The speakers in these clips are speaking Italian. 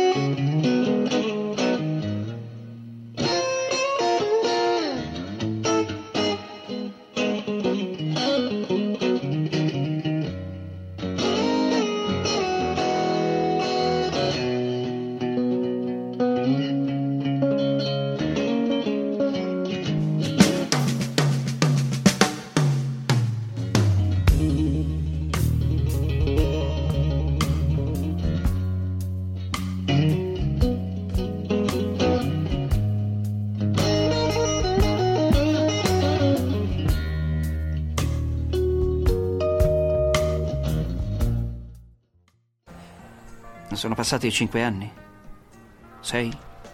Sono passati 5 anni? 6?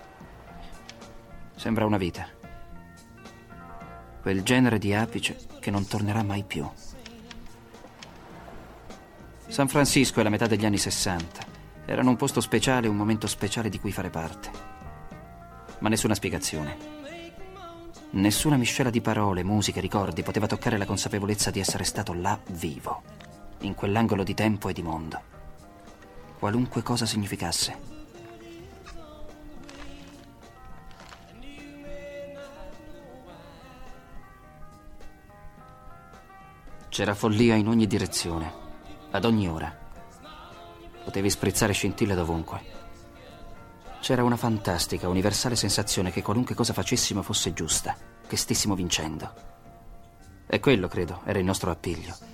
Sembra una vita. Quel genere di apice che non tornerà mai più. San Francisco e la metà degli anni 60 erano un posto speciale, un momento speciale di cui fare parte. Ma nessuna spiegazione. Nessuna miscela di parole, musiche, ricordi poteva toccare la consapevolezza di essere stato là vivo, in quell'angolo di tempo e di mondo. Qualunque cosa significasse. C'era follia in ogni direzione, ad ogni ora. Potevi sprizzare scintille dovunque. C'era una fantastica, universale sensazione che qualunque cosa facessimo fosse giusta, che stessimo vincendo. E quello, credo, era il nostro appiglio.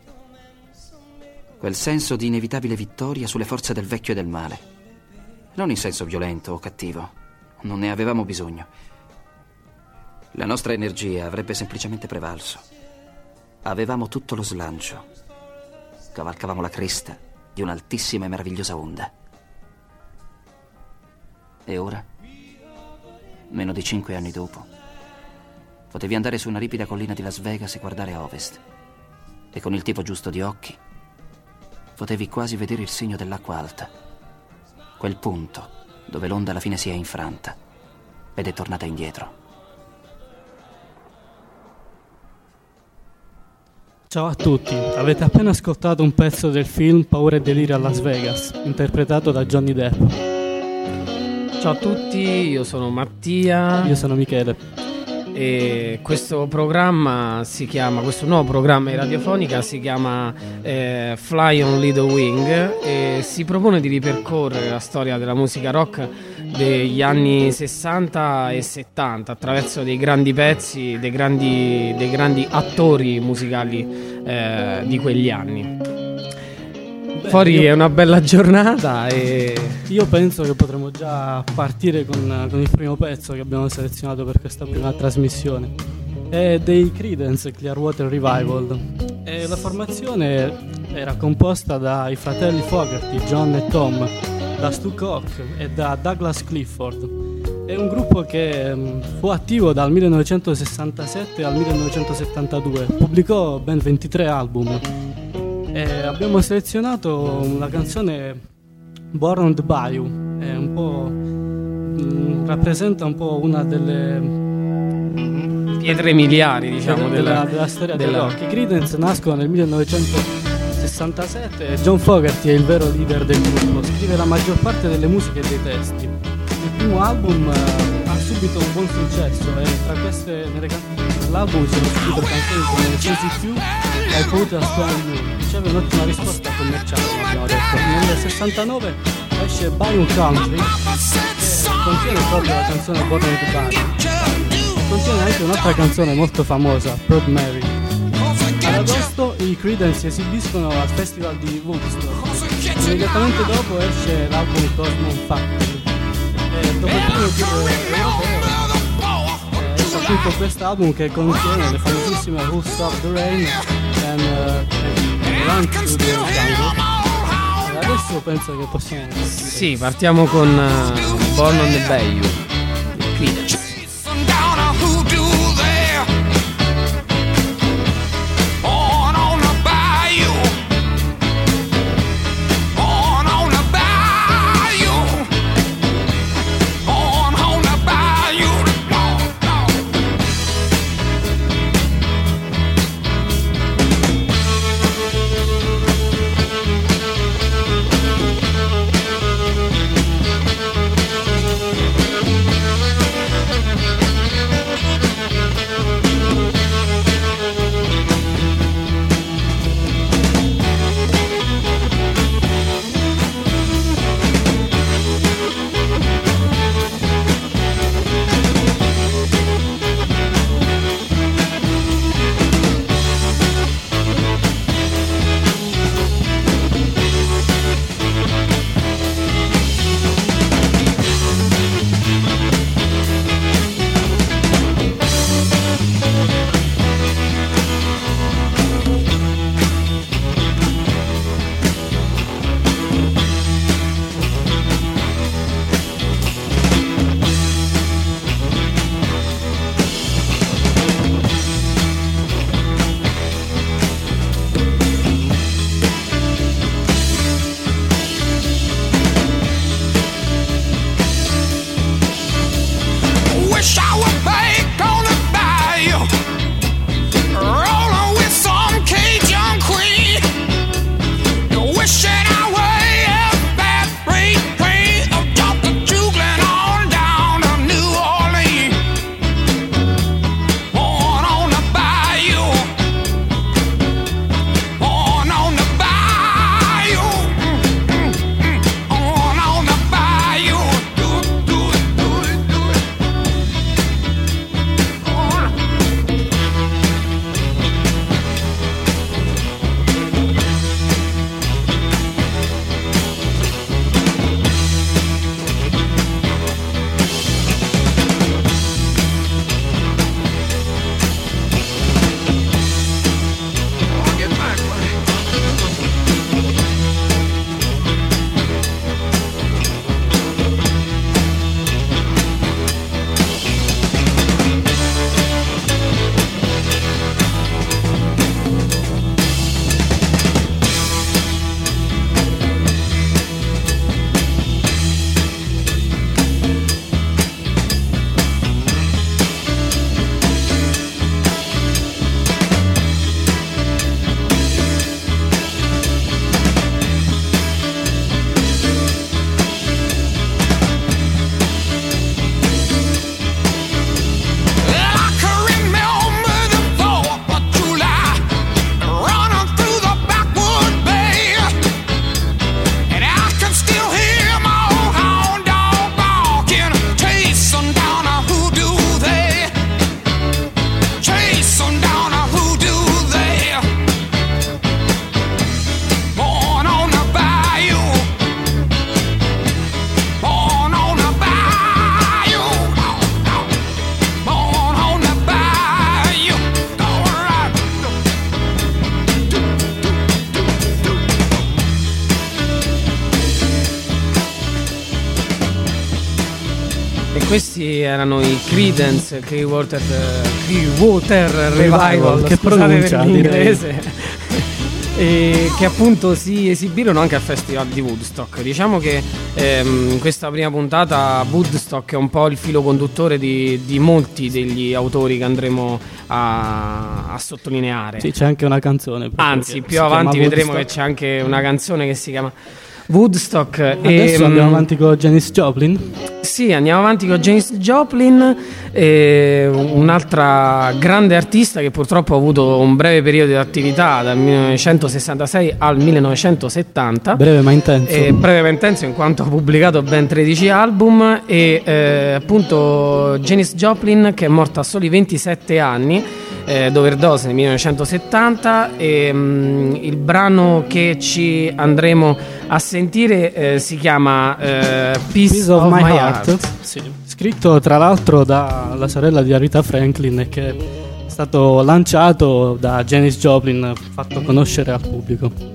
Quel senso di inevitabile vittoria sulle forze del vecchio e del male. Non in senso violento o cattivo. Non ne avevamo bisogno. La nostra energia avrebbe semplicemente prevalso. Avevamo tutto lo slancio. Cavalcavamo la cresta di un'altissima e meravigliosa onda. E ora, meno di 5 anni dopo, potevi andare su una ripida collina di Las Vegas e guardare a ovest. E con il tipo giusto di occhi potevi quasi vedere il segno dell'acqua alta, quel punto dove l'onda alla fine si è infranta ed è tornata indietro. Ciao a tutti, avete appena ascoltato un pezzo del film Paura e delirio a Las Vegas, interpretato da Johnny Depp. Ciao a tutti, io sono Mattia. Io sono Michele. E questo programma si chiama, questo nuovo programma di radiofonica si chiama Fly on Little Wing e si propone di ripercorrere la storia della musica rock degli anni 60 e 70 attraverso dei grandi pezzi, dei grandi attori musicali di quegli anni. Fuori è una bella giornata e io penso che potremmo già partire con il primo pezzo che abbiamo selezionato per questa prima trasmissione. È dei Creedence Clearwater Revival e la formazione era composta dai fratelli Fogerty, John e Tom, da Stu Cook e da Douglas Clifford. È un gruppo che fu attivo dal 1967 al 1972, pubblicò ben 23 album. Abbiamo selezionato la canzone Born on the Bayou, è un po' rappresenta un po' una delle pietre miliari, diciamo, della storia del rock. I Creedence nascono nel 1967 e John Fogerty è il vero leader del gruppo, scrive la maggior parte delle musiche e dei testi. Il primo album ha subito un buon successo e tra queste nell'album sono subito canzoni come Crazy Few e I Put a Stone You, riceve un'ottima risposta commerciale, come abbiamo detto. Nel 69 esce Bayou Country, contiene proprio la canzone Born on the Bayou, contiene anche un'altra canzone molto famosa, Proud Mary. Ad agosto i Creedence esibiscono al festival di Woodstock, immediatamente dopo esce l'album Cosmos Factory e dopo il primo tour europeo esce appunto quest'album che contiene le famosissime Who Stop the Rain and Run to the Jungle. Adesso penso che possiamo partire. Sì, partiamo con Born on the Bayou, Creedence. E questi erano i Creedence Clearwater Revival, che scusate pronuncia, per l'inglese. E che appunto si esibirono anche al Festival di Woodstock. Diciamo che in questa prima puntata Woodstock è un po' il filo conduttore di molti degli autori che andremo a sottolineare. Sì, c'è anche una canzone. Anzi, più avanti vedremo che c'è anche una canzone che si chiama Woodstock. Adesso andiamo avanti con Janis Joplin. Sì, andiamo avanti con Janis Joplin, un'altra grande artista che purtroppo ha avuto un breve periodo di attività dal 1966 al 1970. Breve ma intenso. Breve ma intenso in quanto ha pubblicato ben 13 album e appunto Janis Joplin, che è morta a soli 27 anni d'overdose nel 1970, e il brano che ci andremo a sentire si chiama Piece of My Heart. Sì. Scritto tra l'altro dalla sorella di Aretha Franklin, che è stato lanciato da Janis Joplin, fatto conoscere al pubblico.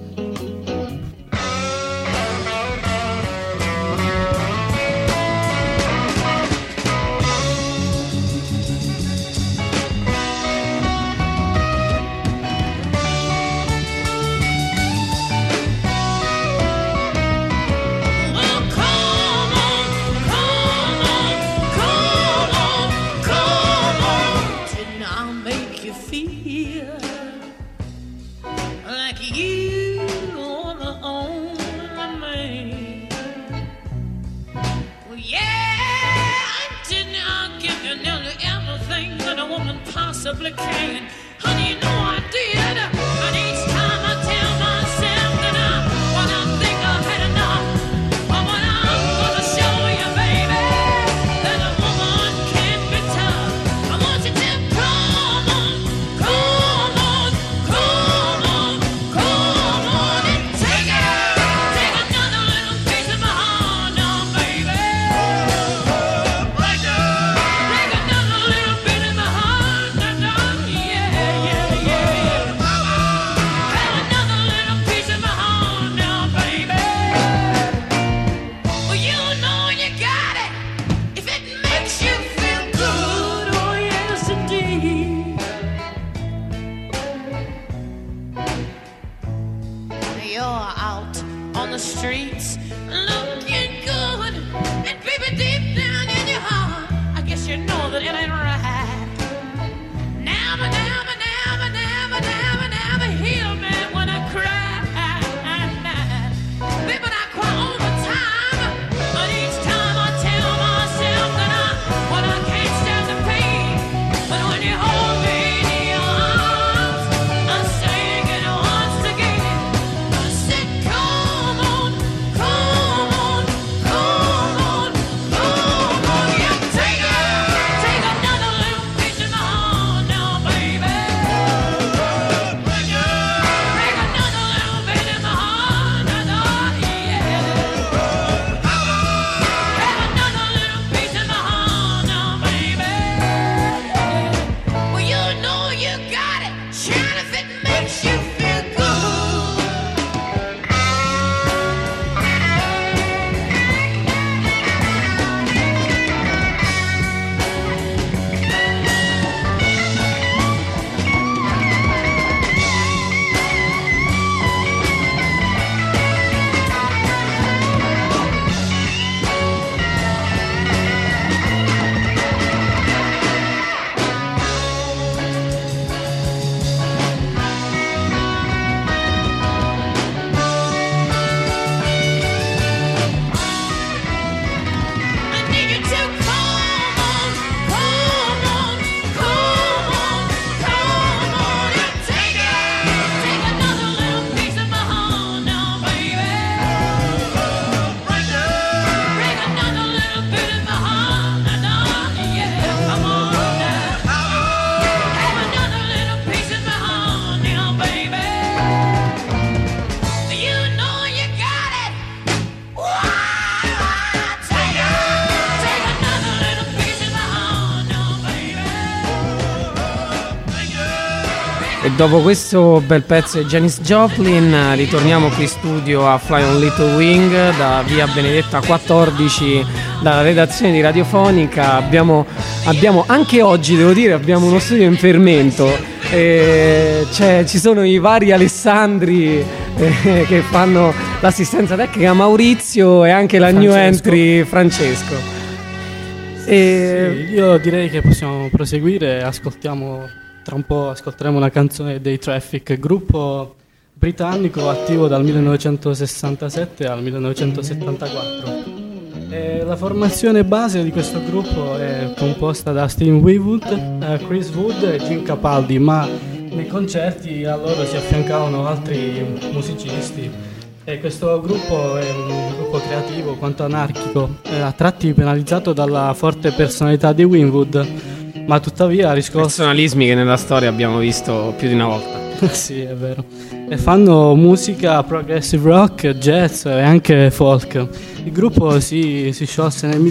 Yeah. E dopo questo bel pezzo di Janis Joplin ritorniamo qui in studio a Fly on Little Wing da via Benedetta 14, dalla redazione di Radiofonica. Abbiamo anche oggi, devo dire, abbiamo uno studio in fermento. Ci sono i vari Alessandri che fanno l'assistenza tecnica, Maurizio, e anche la new entry Francesco. Sì, io direi che possiamo proseguire. Tra un po' ascolteremo una canzone dei Traffic, gruppo britannico attivo dal 1967 al 1974. La formazione base di questo gruppo è composta da Steve Winwood, Chris Wood e Jim Capaldi, ma nei concerti a loro si affiancavano altri musicisti. E questo gruppo è un gruppo creativo quanto anarchico, a tratti penalizzato dalla forte personalità di Winwood, ma tuttavia riscosso personalismi che nella storia abbiamo visto più di una volta. Sì, è vero. E fanno musica progressive rock, jazz e anche folk. Il gruppo si sciolse nel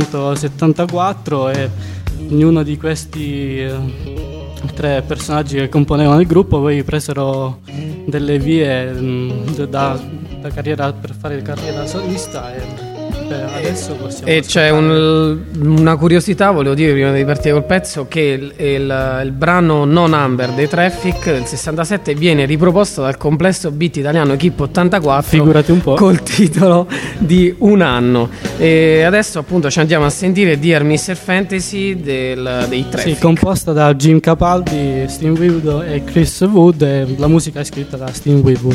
1974 e ognuno di questi tre personaggi che componevano il gruppo poi presero delle vie da carriera per fare carriera solista e adesso possiamo. E c'è una curiosità, volevo dire prima di partire col pezzo, che il brano No Number dei Traffic del 67 viene riproposto dal complesso beat italiano Equipe 84, figurati un po', col titolo di Un anno. E adesso appunto ci andiamo a sentire Dear Mr. Fantasy dei Traffic. Sì, composta da Jim Capaldi, Steve Winwood e Chris Wood, e la musica è scritta da Steve Winwood.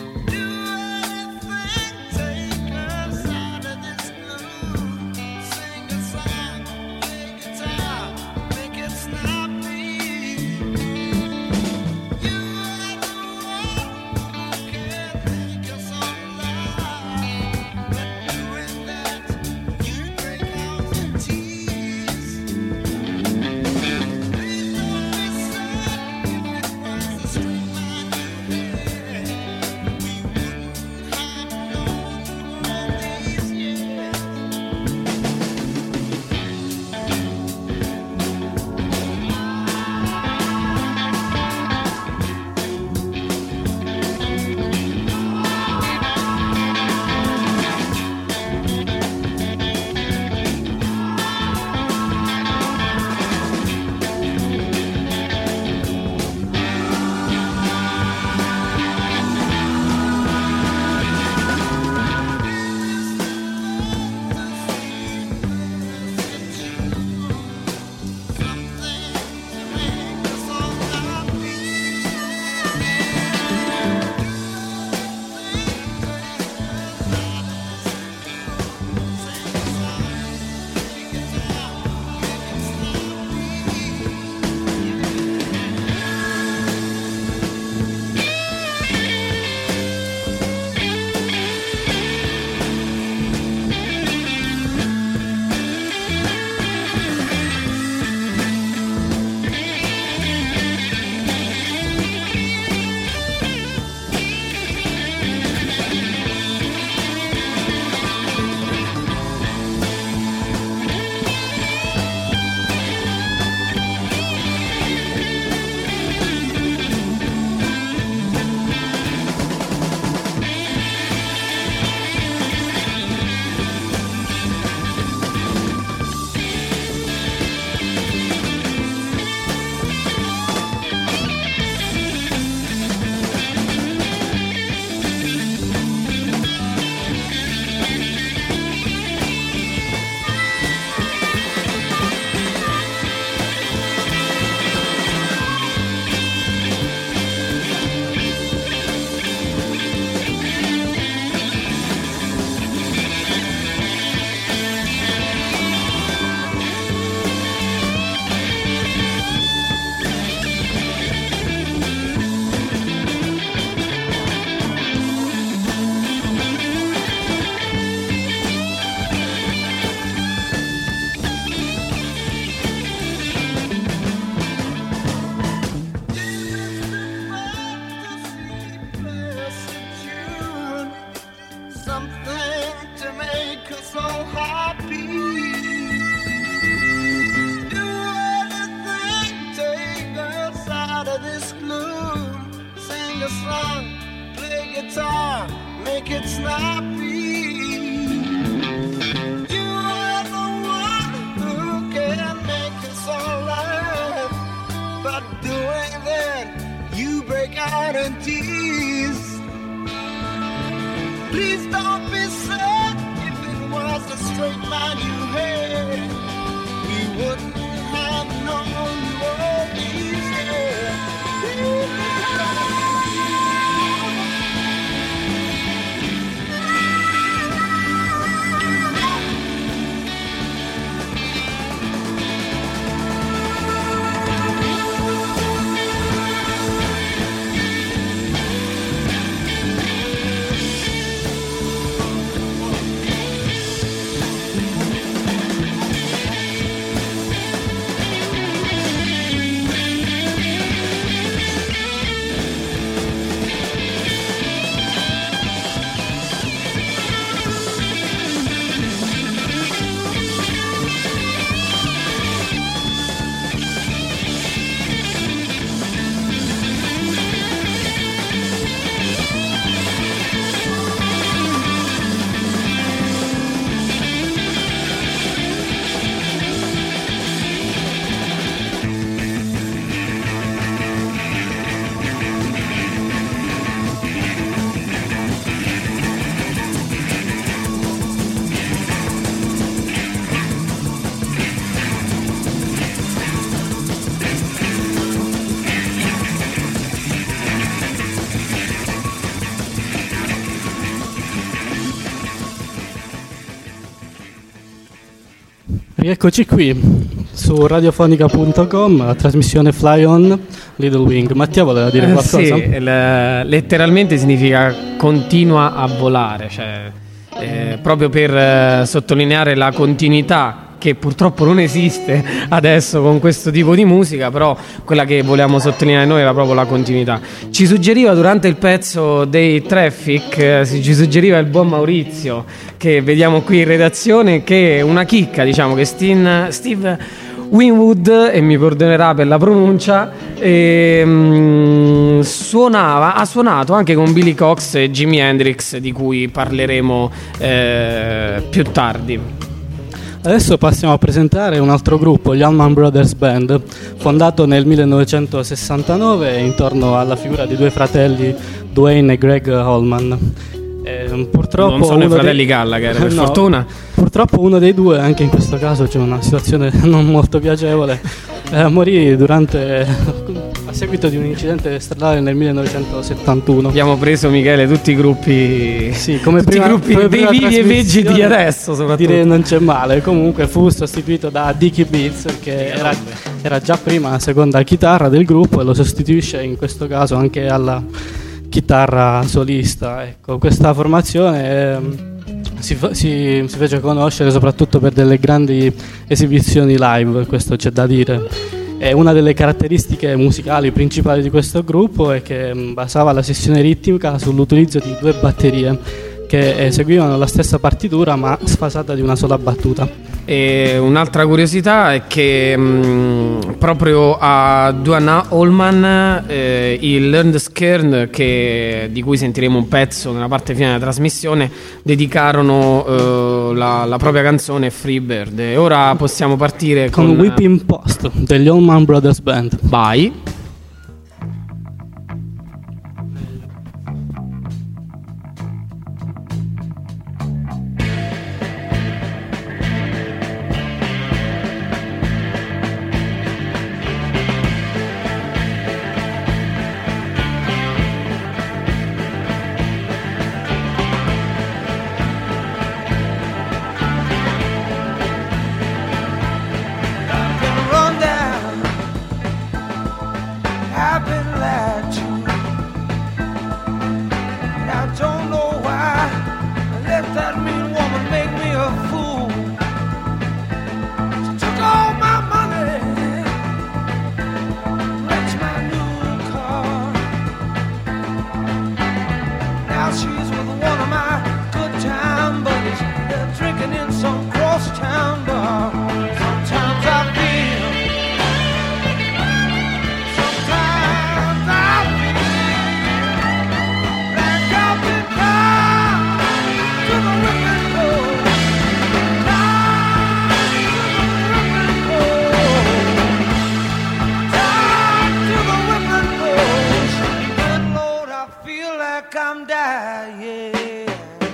Say out of this gloom. Sing a song, play guitar, make it snappy. You are the one who can make us all right. But doing that, you break out in tears. Please don't be sad. If it was a straight line you had, we wouldn't have known you all these years. Rieccoci qui su radiofonica.com, la trasmissione Fly On Little Wing. Mattia voleva dire qualcosa? Sì, letteralmente significa continua a volare, cioè, proprio per sottolineare la continuità che purtroppo non esiste adesso con questo tipo di musica, però quella che volevamo sottolineare noi era proprio la continuità. Ci suggeriva durante il pezzo dei Traffic, ci suggeriva il buon Maurizio, che vediamo qui in redazione, che è una chicca, diciamo, che Steve Winwood, e mi perdonerà per la pronuncia, ha suonato anche con Billy Cox e Jimi Hendrix, di cui parleremo più tardi. Adesso passiamo a presentare un altro gruppo, gli Allman Brothers Band, fondato nel 1969 intorno alla figura di due fratelli, Duane e Greg Allman. Purtroppo non sono i fratelli Gallagher, per fortuna. Purtroppo uno dei due, anche in questo caso c'è una situazione non molto piacevole, morì a seguito di un incidente stradale nel 1971. Abbiamo preso, Michele, tutti i gruppi, sì, come tutti prima, i gruppi come dei vivi e vegeti di adesso, soprattutto. Direi non c'è male. Comunque fu sostituito da Dickie Beats, che era già prima la seconda chitarra del gruppo, e lo sostituisce in questo caso anche alla chitarra solista. Ecco, questa formazione si fece conoscere soprattutto per delle grandi esibizioni live, questo c'è da dire. E una delle caratteristiche musicali principali di questo gruppo è che basava la sessione ritmica sull'utilizzo di due batterie che eseguivano la stessa partitura ma sfasata di una sola battuta. E un'altra curiosità è che proprio a Duane Allman il Learned Skern, di cui sentiremo un pezzo nella parte finale della trasmissione, dedicarono la propria canzone Free Bird. E ora possiamo partire con Whipping Post degli Allman Brothers Band. Vai. Sometimes I feel, sometimes I'm dying.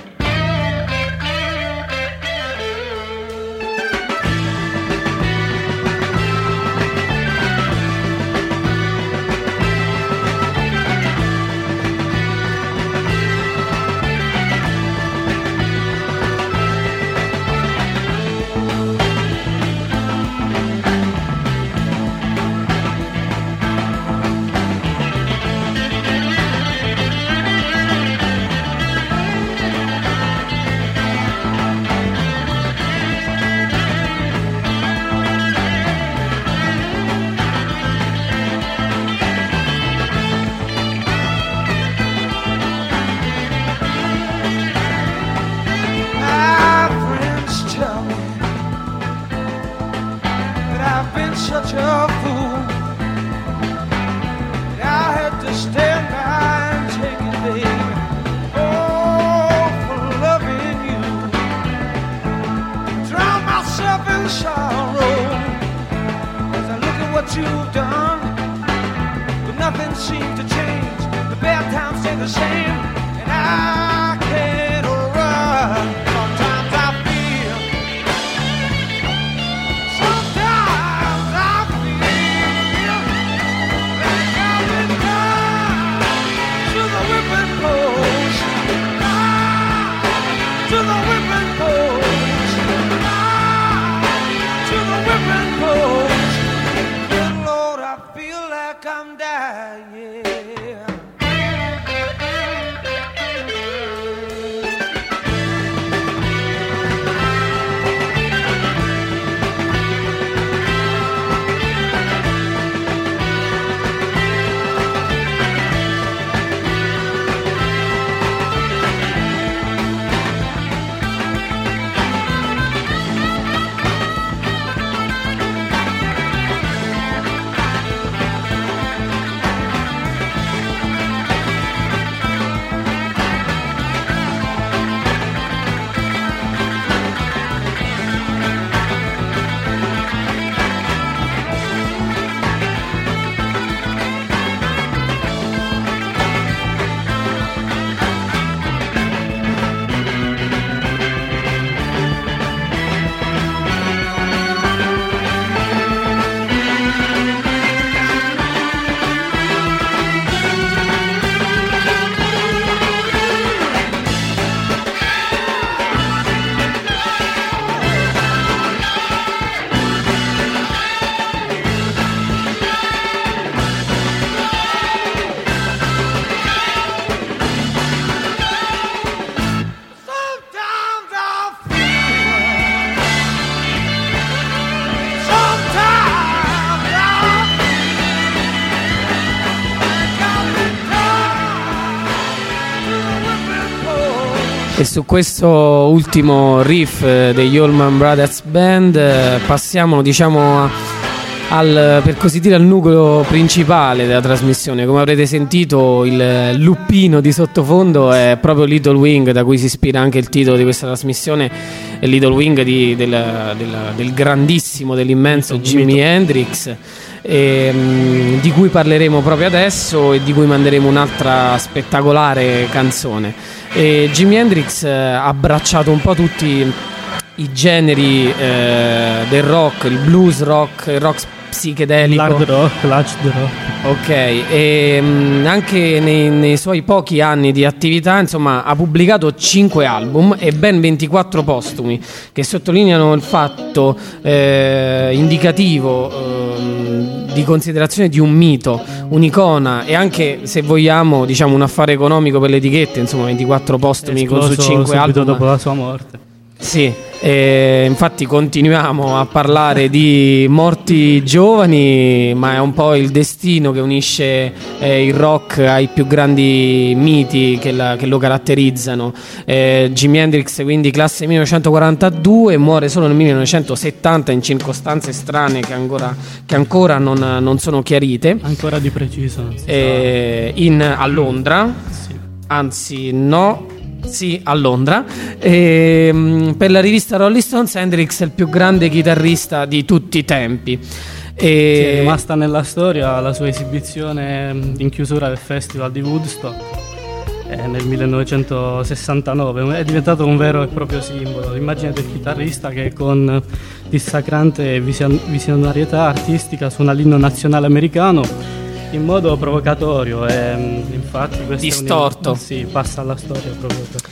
Such a fool that I had to stand by and take it, baby. Oh, for loving you, drown myself in sorrow as I look at what you've done. But nothing seems to change. The bad times stay the same, and I can't run. Sometimes I feel. I'm dying. E su questo ultimo riff degli Allman Brothers Band passiamo, diciamo, per così dire, al nucleo principale della trasmissione. Come avrete sentito, il luppino di sottofondo è proprio Little Wing, da cui si ispira anche il titolo di questa trasmissione, è Little Wing del grandissimo, dell'immenso Jimi Hendrix, di cui parleremo proprio adesso e di cui manderemo un'altra spettacolare canzone. E Jimi Hendrix ha abbracciato un po' tutti i generi del rock, il blues rock, il rock psichedelico, l'hard rock, l'acid rock. Ok, e anche nei suoi pochi anni di attività, insomma, ha pubblicato 5 album e ben 24 postumi, che sottolineano il fatto indicativo di considerazione di un mito, un'icona e anche, se vogliamo, diciamo, un affare economico per le etichette. Insomma, 24 postumi su 5 album dopo la sua morte. Sì, infatti continuiamo a parlare di morti giovani, ma è un po' il destino che unisce il rock ai più grandi miti che lo caratterizzano. Jimi Hendrix, quindi classe 1942, muore solo nel 1970 in circostanze strane che ancora non sono chiarite. Ancora di preciso non si sa. A Londra, Sì. Anzi no. Sì, a Londra. Per la rivista Rolling Stones, Hendrix è il più grande chitarrista di tutti i tempi. È rimasta nella storia la sua esibizione in chiusura del festival di Woodstock, nel 1969. È diventato un vero e proprio simbolo. L'immagine del chitarrista che con dissacrante visionarietà artistica suona l'inno nazionale americano in modo provocatorio e infatti questo distorto. Sì, passa alla storia proprio per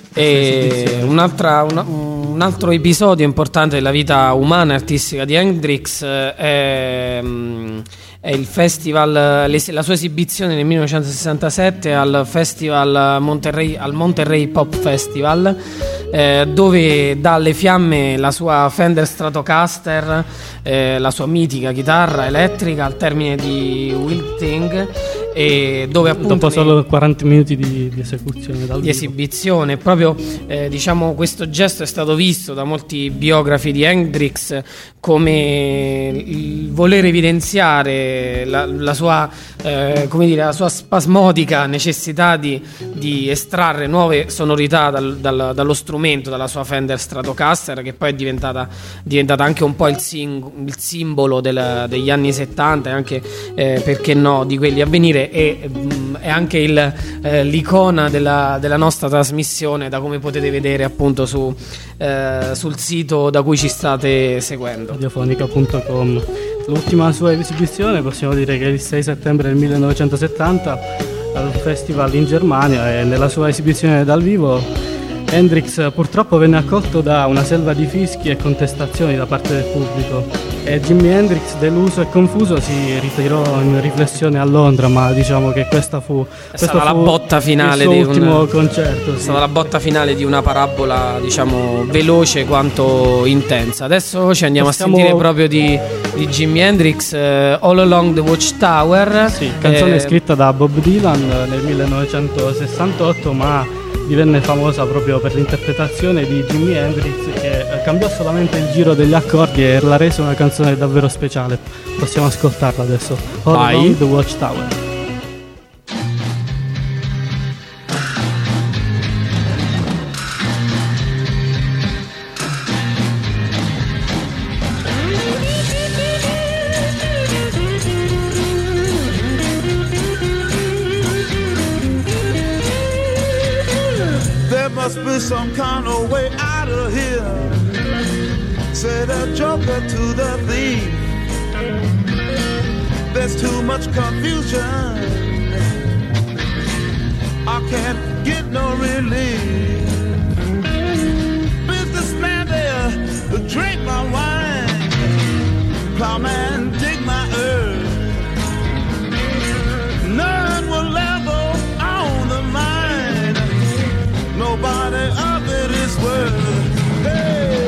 e un altro episodio importante della vita umana e artistica di Hendrix è il festival, la sua esibizione nel 1967 al festival Monterey Pop Festival, dove dà alle fiamme la sua Fender Stratocaster, la sua mitica chitarra elettrica al termine di Wilting, e dove appunto dopo solo 40 minuti di esecuzione dal di vivo. esibizione proprio diciamo questo gesto è stato visto da molti biografi di Hendrix come il voler evidenziare la sua come dire, la sua spasmodica necessità di estrarre nuove sonorità dallo strumento, dalla sua Fender Stratocaster, che poi è diventata anche un po' il simbolo degli anni 70 e anche perché no di quelli a venire, e è anche l'icona della nostra trasmissione, da come potete vedere appunto sul sito da cui ci state seguendo, radiofonica.com. L'ultima sua esibizione possiamo dire che è il 6 settembre del 1970 al festival in Germania, e nella sua esibizione dal vivo Hendrix purtroppo venne accolto da una selva di fischi e contestazioni da parte del pubblico, e Jimi Hendrix, deluso e confuso, si ritirò in riflessione a Londra, ma diciamo che questa fu la botta finale il suo ultimo concerto. È stata la botta finale di una parabola, diciamo, veloce quanto intensa. Adesso ci andiamo a sentire proprio di Jimi Hendrix, All Along the Watchtower. Sì, canzone scritta da Bob Dylan nel 1968, ma divenne famosa proprio per l'interpretazione di Jimi Hendrix, che cambiò solamente il giro degli accordi e la rese una canzone davvero speciale. Possiamo ascoltarla adesso. All Along the Watchtower. Must be some kind of way out of here, said a joker to the thief. There's too much confusion, I can't get no relief. Businessman there, drink my wine. Plowman, dig my earth. None will ever own the mine. Nobody of it is worth. Hey.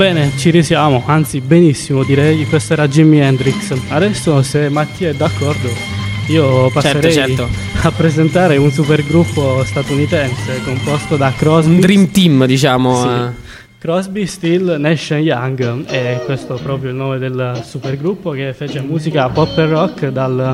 Bene, ci risiamo, anzi benissimo direi. Questo era Jimi Hendrix. Adesso, se Mattia è d'accordo, io passerei certo. a presentare un supergruppo statunitense composto da Crosby, Un dream team, diciamo. Sì. Crosby, Still, Nash Young, e questo è proprio il nome del supergruppo, che fece musica pop e rock dal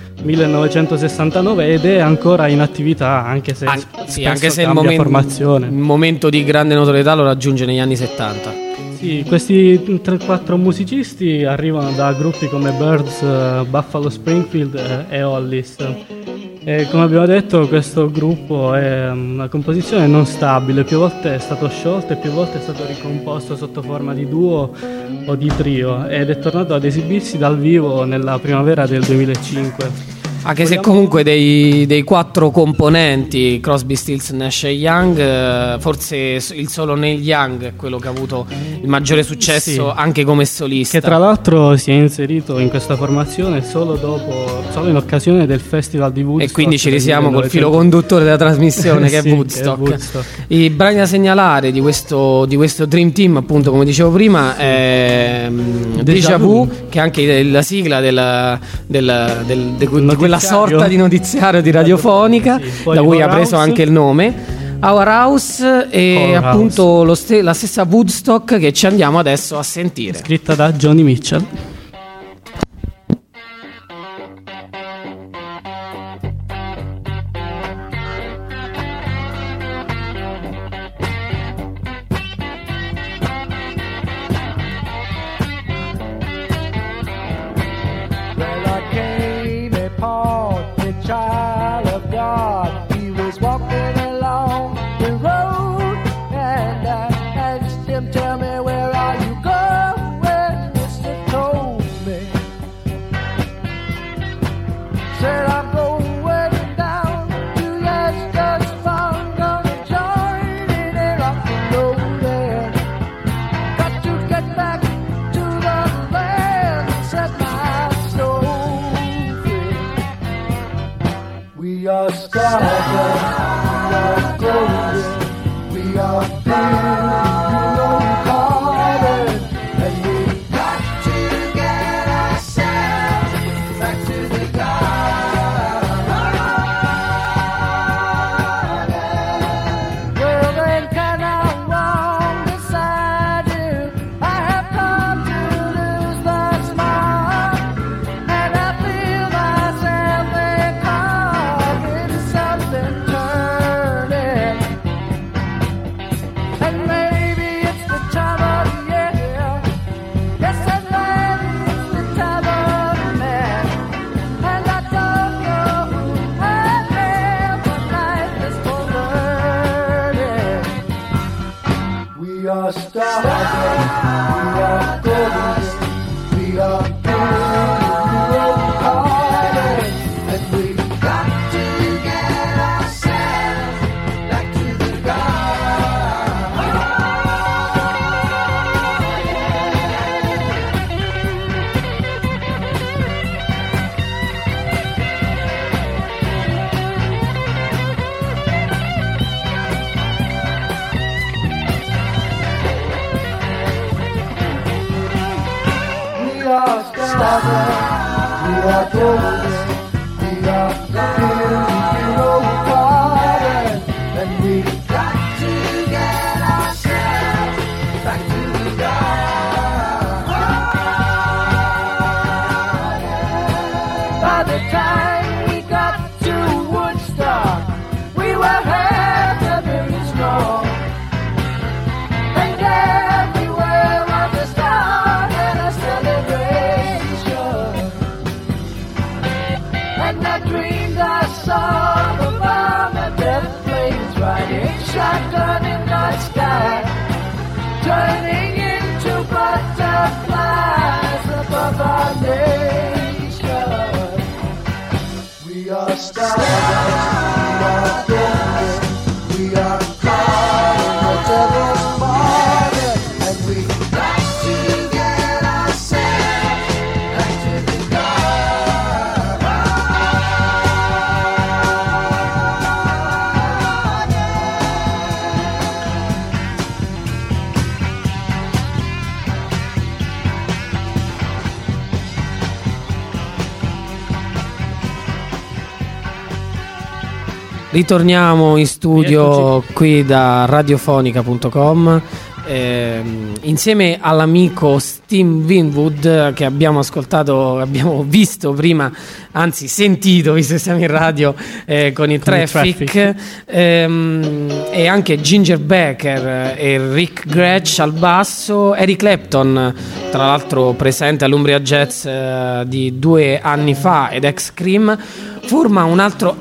1969 ed è ancora in attività, anche se Anche se cambia formazione. il momento di grande notorietà lo raggiunge negli anni 70. Sì, questi 3-4 musicisti arrivano da gruppi come Birds, Buffalo Springfield e Hollis. E come abbiamo detto, questo gruppo è una composizione non stabile, più volte è stato sciolto e più volte è stato ricomposto sotto forma di duo o di trio, ed è tornato ad esibirsi dal vivo nella primavera del 2005. Anche se comunque dei 4 componenti, Crosby, Stills, Nash e Young, forse il solo Neil Young è quello che ha avuto il maggiore successo, Sì. anche come solista. Che tra l'altro si è inserito in questa formazione solo in occasione del Festival di Woodstock. E quindi ci del risiamo col 1900. filo conduttore della trasmissione che Sì, è Woodstock. Woodstock. I brani da segnalare di questo Dream Team, appunto, come dicevo prima, è Déjà Vu, che è anche la sigla di quella sorta di notiziario di radiofonica, Sì, poi da cui ha Our preso House. anche il nome. Our House e Our appunto la stessa Woodstock che ci andiamo adesso a sentire. Scritta da Johnny Mitchell. Well, I came upon the child of God. He was walking along the road, and I asked him, "Tell me, where are you going?" Mister told me. Said, "I'm going down to Lester's farm, gonna join in a rock and roll and got to get back to the land," said my soul free. We are stars, we are golden, we are broken-hearted, and we got to get ourselves back to the garden. Well, then can I wrong beside you? I have come to lose the smile, and I feel myself becoming something turning. And maybe it's the time of year. Yes, and maybe it's the time of man. And I don't know who I am, but life is for learning. We are stars, we are golden, we are broken-hearted, and we got to get ourselves back to the We are stars, we are golden, we are broken-hearted, and we got to get ourselves back to the garden. By the time we got to Woodstock, we were heavily strong, and everywhere was a star and a celebration. And I dreamed I Ritorniamo in studio qui da radiofonica.com insieme all'amico Steve Winwood, che abbiamo ascoltato, abbiamo visto prima, anzi sentito, visto che siamo in radio, con il Traffic. E anche Ginger Baker e Rick Gretsch al basso, Eric Clapton tra l'altro presente all'Umbria Jazz di 2 anni fa, ed ex Cream, forma un altro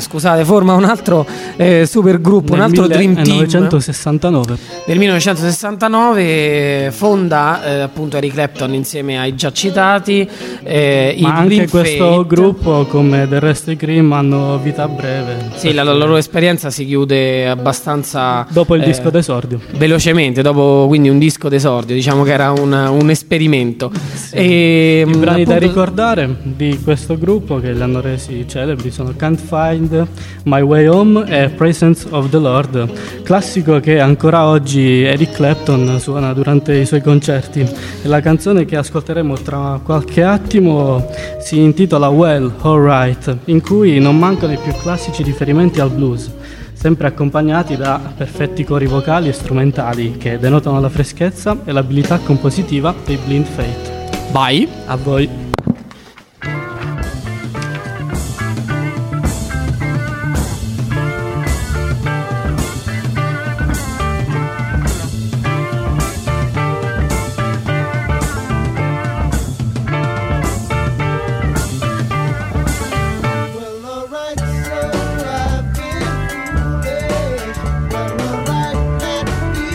super gruppo, un altro Dream Team 1969. Nel 1969 fonda appunto Eric Clapton insieme ai già citati, ma anche questo gruppo, come del resto i Cream, hanno vita breve. Sì, la loro esperienza si chiude abbastanza dopo il disco d'esordio, velocemente, dopo quindi un disco d'esordio, diciamo che era un esperimento. Sì. E i brani appunto, da ricordare di questo gruppo che li hanno resi celebri sono Can't Find My Way Home e Presence of the Lord, classico che ancora oggi Eric Clapton suona durante i suoi concerti, e la canzone che ascolteremo tra qualche attimo si intitola Well, Alright, in cui non mancano i più classici riferimenti al blues, sempre accompagnati da perfetti cori vocali e strumentali che denotano la freschezza e l'abilità compositiva dei Blind Faith. vai A voi.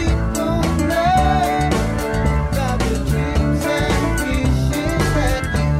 Got the dreams and wishes that you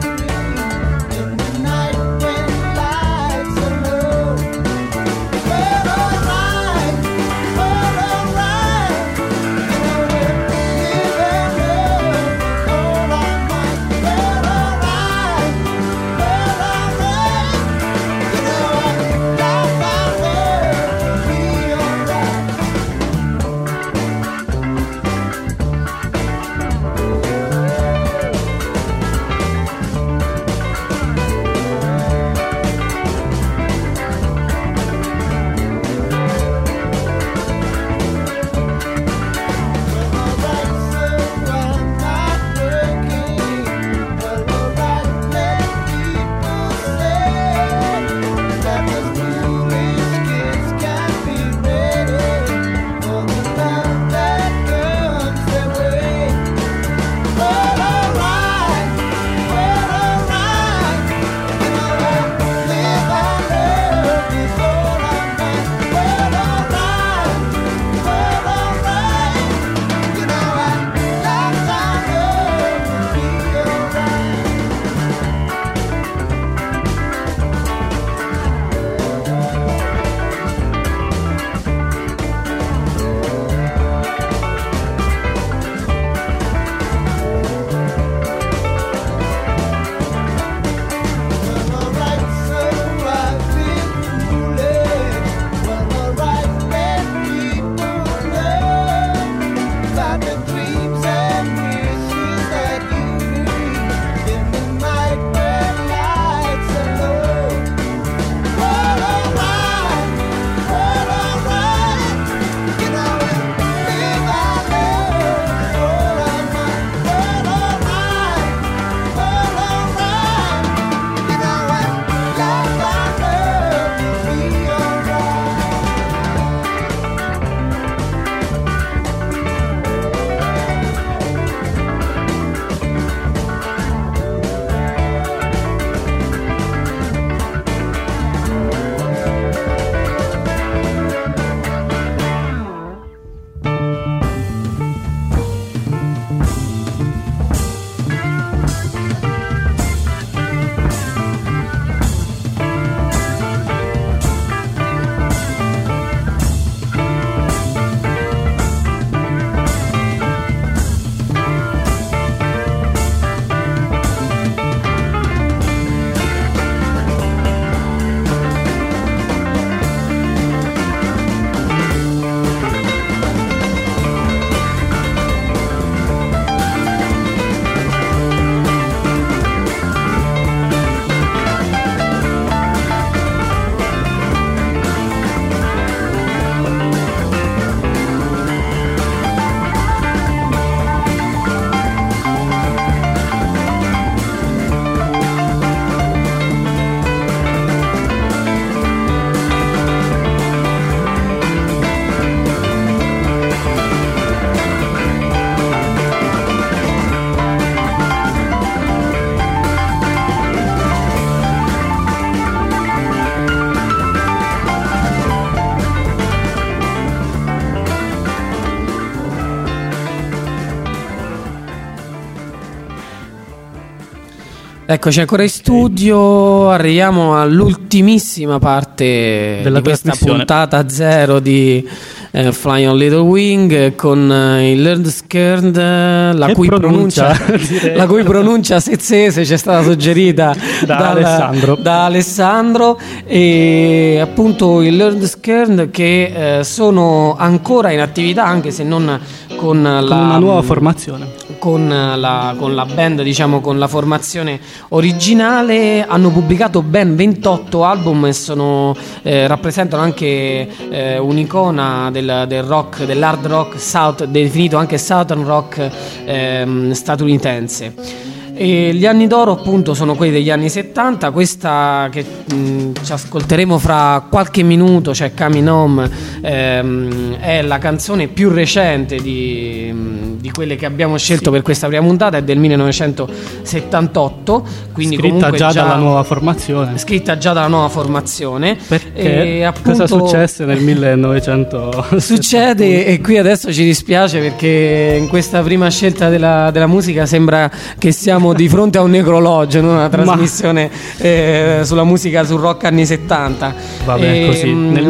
Eccoci ancora in studio, arriviamo all'ultimissima parte Della di questa trasmissione. puntata zero di Fly on Little Wing con il Learned Scared, la Che cui pronuncia, direi. la cui pronuncia sezzese ci è stata suggerita da Alessandro, e appunto il Learned Scared che sono ancora in attività, anche se non con una nuova formazione. con la band, diciamo, con la formazione originale. Hanno pubblicato ben 28 album e rappresentano anche un'icona del rock, dell'hard rock definito anche Southern rock statunitense. E gli anni d'oro appunto sono quelli degli anni 70. Questa che ci ascolteremo fra qualche minuto, cioè Coming Home, è la canzone più recente di quelle che abbiamo scelto per questa prima puntata, è del 1978, quindi scritta comunque già dalla nuova formazione. Scritta già dalla nuova formazione. Perché E appunto cosa successe nel 1900? Succede, e qui adesso ci dispiace perché in questa prima scelta della musica sembra che siamo di fronte a un necrologio, non una trasmissione sulla musica sul rock anni 70. Vabbè, così. Nel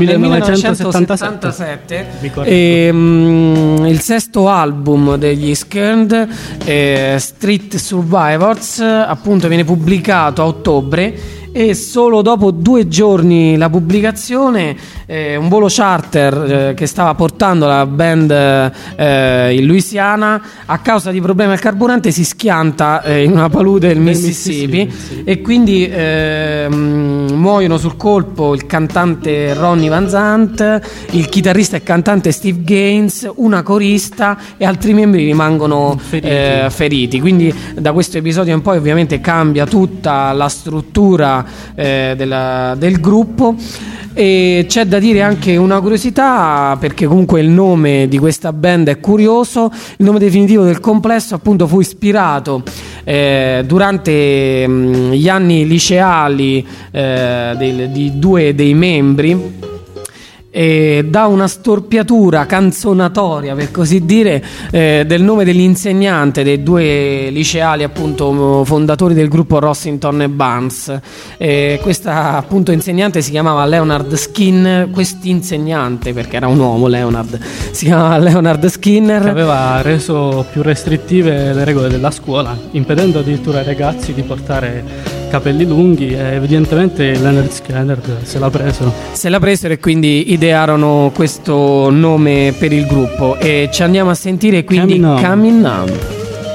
1977 il sesto album degli Scared, Street Survivors, appunto viene pubblicato a ottobre. E solo dopo 2 giorni la pubblicazione, un volo charter che stava portando la band in Louisiana, a causa di problemi al carburante si schianta in una palude del Mississippi, sì. E quindi muoiono sul colpo il cantante Ronnie Van Zant, il chitarrista e cantante Steve Gaines, una corista, e altri membri rimangono feriti. Quindi da questo episodio in poi ovviamente cambia tutta la struttura del gruppo. E c'è da dire anche una curiosità, perché comunque il nome di questa band è curioso. Il nome definitivo del complesso appunto fu ispirato durante gli anni liceali di 2 dei membri, da una storpiatura canzonatoria, per così dire, del nome dell'insegnante dei 2 liceali, appunto fondatori del gruppo Rossington e Barnes. Questa appunto insegnante si chiamava Leonard Skinner. Quest'insegnante, perché era un uomo, Leonard, si chiamava Leonard Skinner, Che aveva reso più restrittive le regole della scuola, impedendo addirittura ai ragazzi di portare capelli lunghi, e evidentemente Leonard Skinner se l'ha preso. E quindi idearono questo nome per il gruppo. E ci andiamo a sentire quindi Coming Home.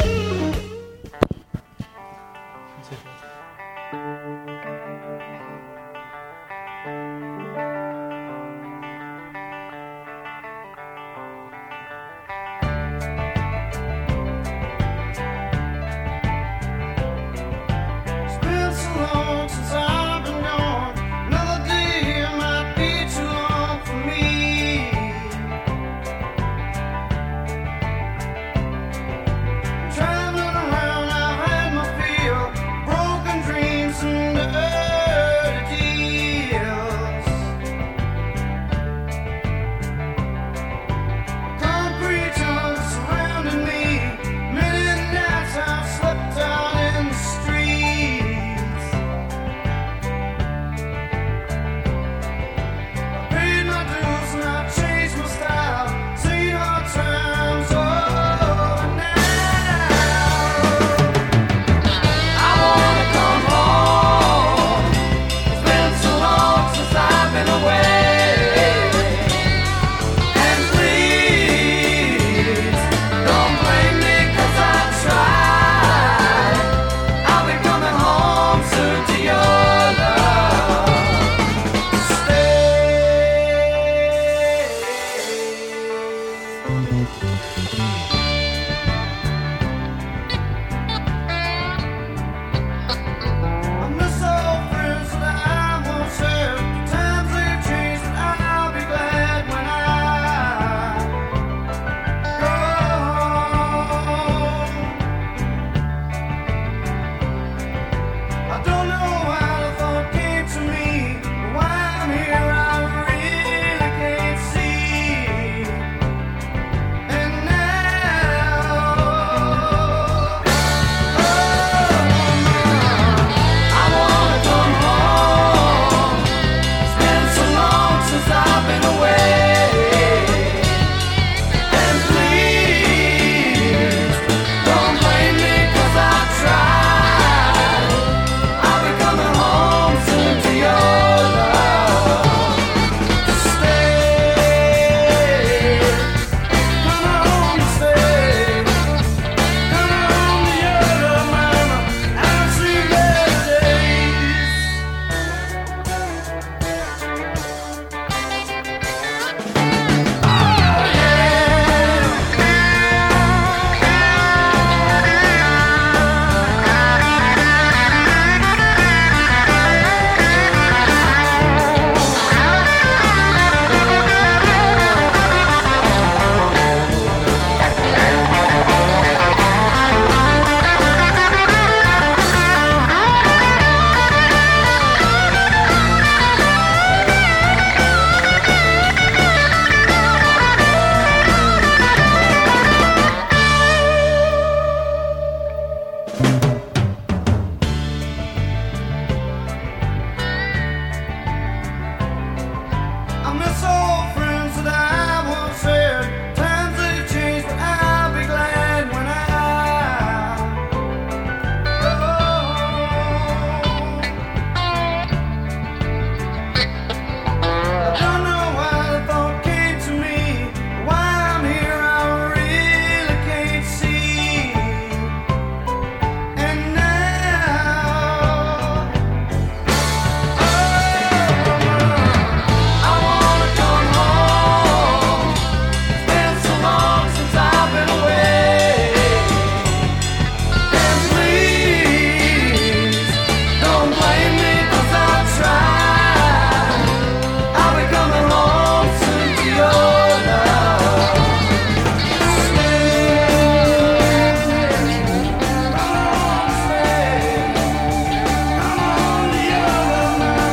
For me,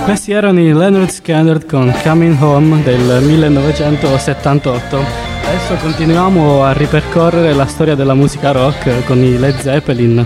Questi erano i Lynyrd Skynyrd con Coming Home del 1978. Adesso continuiamo a ripercorrere la storia della musica rock con i Led Zeppelin.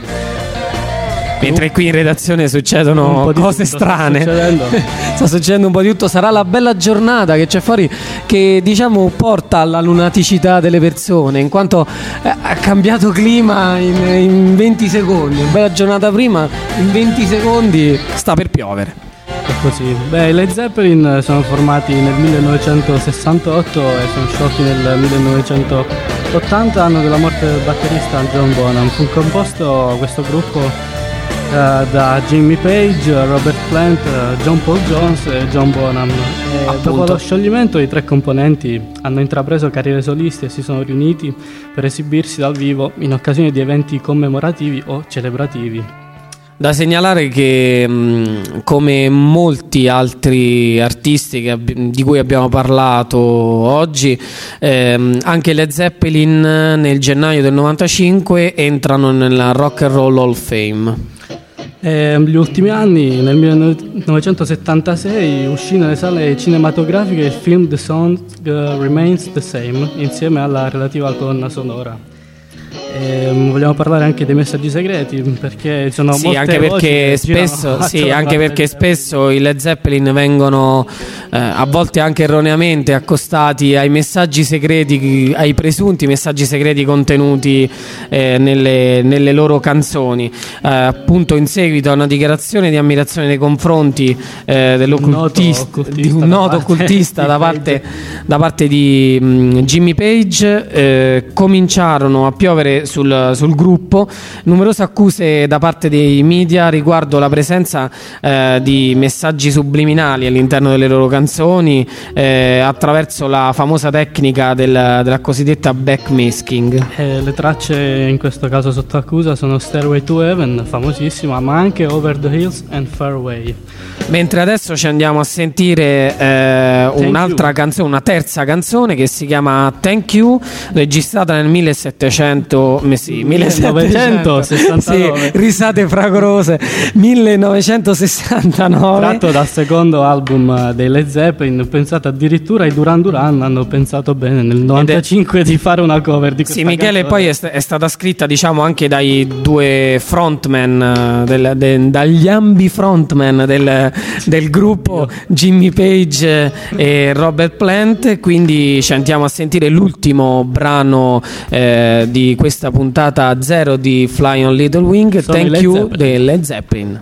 Mentre qui in redazione succedono cose strane. Sta succedendo un po' di tutto. Sarà la bella giornata che c'è fuori, che diciamo porta alla lunaticità delle persone, in quanto ha cambiato clima in 20 secondi. Bella giornata prima, in 20 secondi sta per piovere. È così. Beh, i Led Zeppelin sono formati nel 1968 e sono sciolti nel 1980, anno della morte del batterista John Bonham. Fu composto questo gruppo da Jimmy Page, Robert Plant, John Paul Jones e John Bonham. Dopo lo scioglimento i tre componenti hanno intrapreso carriere soliste e si sono riuniti per esibirsi dal vivo in occasione di eventi commemorativi o celebrativi. Da segnalare che come molti altri artisti di cui abbiamo parlato oggi, anche Led Zeppelin nel gennaio del 95 entrano nella Rock and Roll Hall of Fame. Negli ultimi anni, nel 1976, uscì nelle sale cinematografiche il film The Song Remains the Same, insieme alla relativa colonna sonora. Vogliamo parlare anche dei messaggi segreti, perché sono molte anche perché spesso i Led Zeppelin vengono a volte anche erroneamente accostati ai messaggi segreti, ai presunti messaggi segreti contenuti nelle loro canzoni, appunto in seguito a una dichiarazione di ammirazione nei confronti di un noto occultista da parte di Jimmy Page. Cominciarono a piovere sul gruppo numerose accuse da parte dei media riguardo la presenza di messaggi subliminali all'interno delle loro canzoni, attraverso la famosa tecnica della cosiddetta backmasking. Le tracce in questo caso sotto accusa sono Stairway to Heaven, famosissima, ma anche Over the Hills and Far Away. Mentre adesso ci andiamo a sentire un'altra canzone, una terza canzone che si chiama Thank You, registrata nel 1969. Sì, risate fragorose. 1969, tratto dal secondo album dei Led Zeppelin. Pensate, addirittura i Duran Duran hanno pensato bene nel 95 di fare una cover di questa Michele, canzone. poi è stata scritta diciamo anche dai due frontman dagli ambi frontman del gruppo, Jimmy Page e Robert Plant. Quindi ci andiamo a sentire l'ultimo brano di questa puntata 0 di Fly on Little Wing, Thank You dei Led Zeppelin.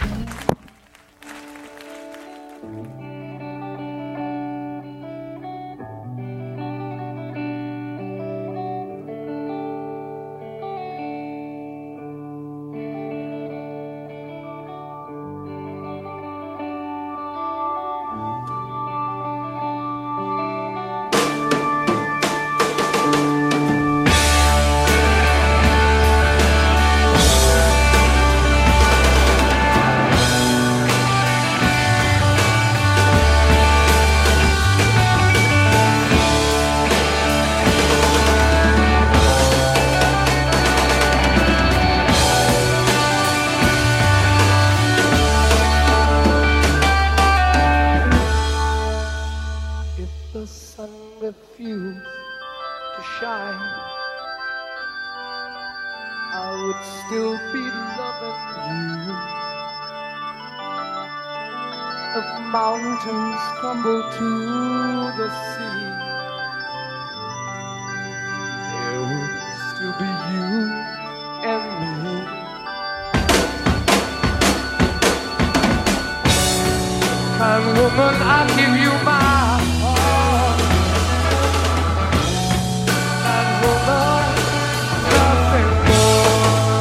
Mountains crumble to the sea, there would still be you and me. And woman, I'll give you my heart. And woman, nothing more.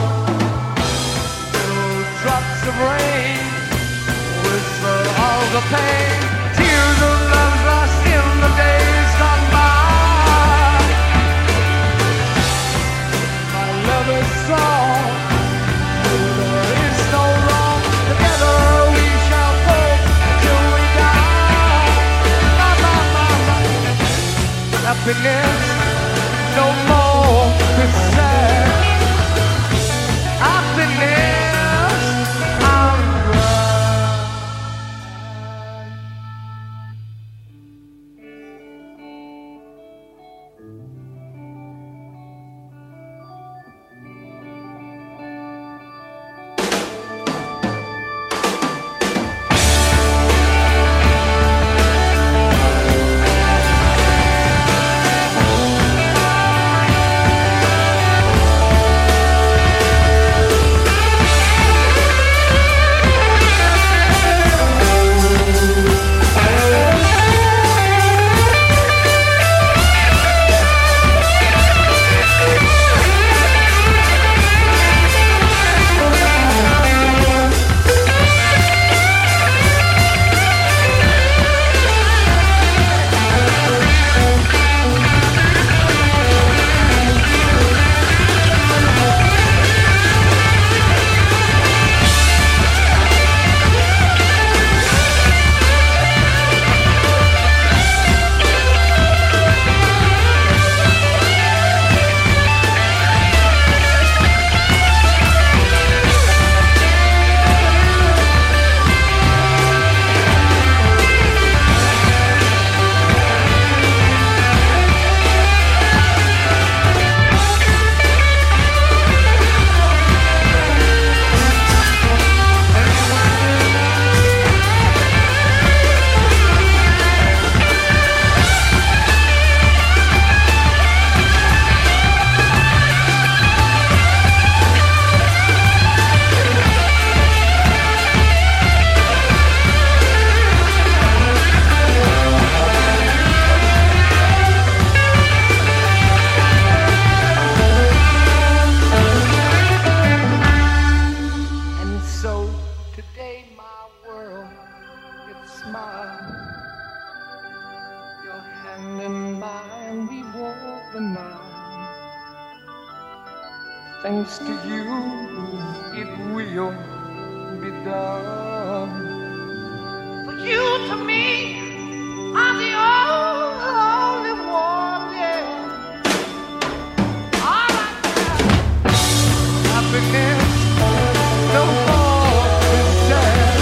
No drops of rain, all the pain, tears of love lost in the days gone by. My love is strong, there is no wrong. Together we shall go till we die. Happiness, no more to sad. Happiness, I'm glad. thanks to you, it will be done. For you to me are the only one, yeah. All right, happiness, no more is sad.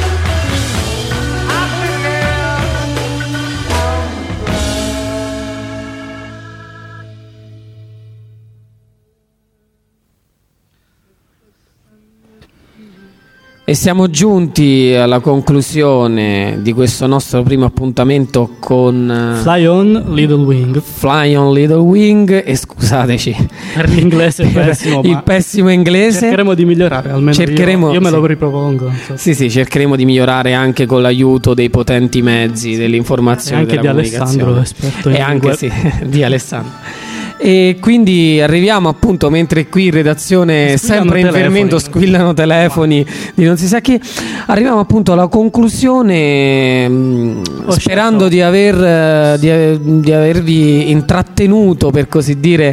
E siamo giunti alla conclusione di questo nostro primo appuntamento con Fly on Little Wing. Fly on Little Wing. E scusateci Per l'inglese pessimo, il ma pessimo inglese. cercheremo di migliorare, almeno io me lo sì. ripropongo. So. Sì, cercheremo di migliorare anche con l'aiuto dei potenti mezzi dell'informazione E anche della di Alessandro, esperto e in anche web. sì, di Alessandro. E quindi arriviamo appunto, mentre qui in redazione sempre in fermento squillano telefoni di non si sa chi, arriviamo appunto alla conclusione, sperando di avervi intrattenuto, per così dire,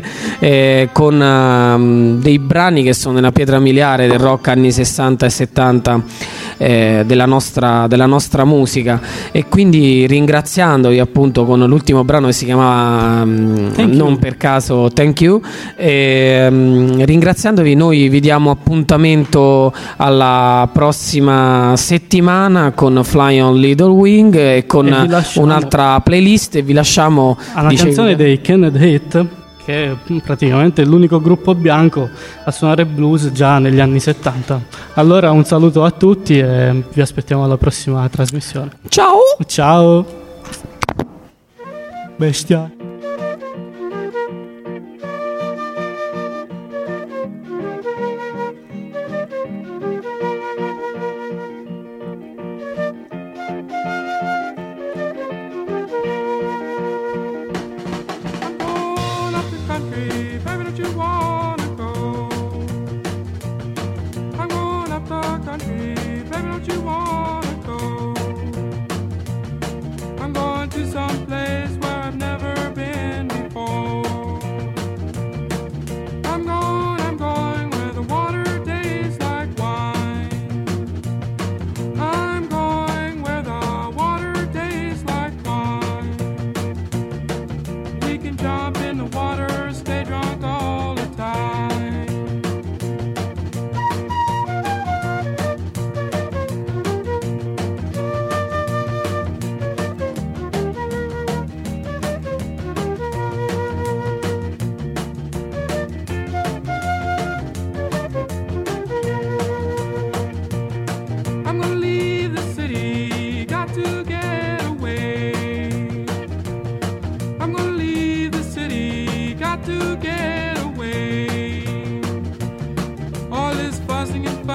con dei brani che sono nella pietra miliare del rock anni 60 e 70 della nostra musica, e quindi ringraziandovi appunto con l'ultimo brano che si chiamava non per caso Thank You, ringraziandovi noi vi diamo appuntamento alla prossima settimana con Fly on Little Wing e con un'altra playlist, e vi lasciamo alla canzone dei Kenneth Heat, che è praticamente l'unico gruppo bianco a suonare blues già negli anni 70. Allora un saluto a tutti e vi aspettiamo alla prossima trasmissione. Ciao bestia.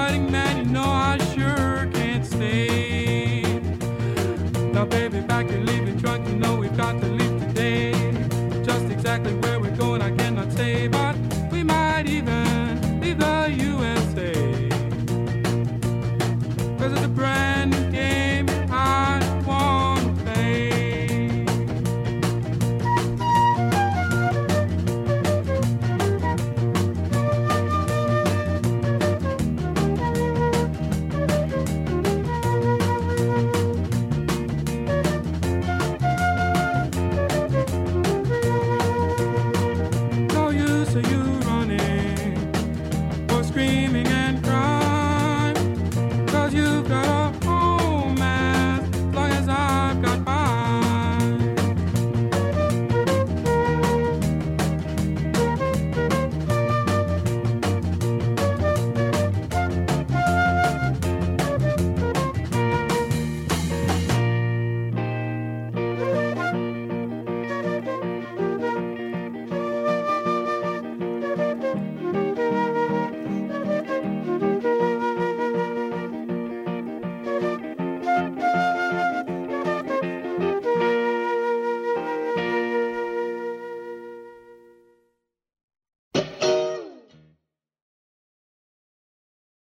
Baby, back your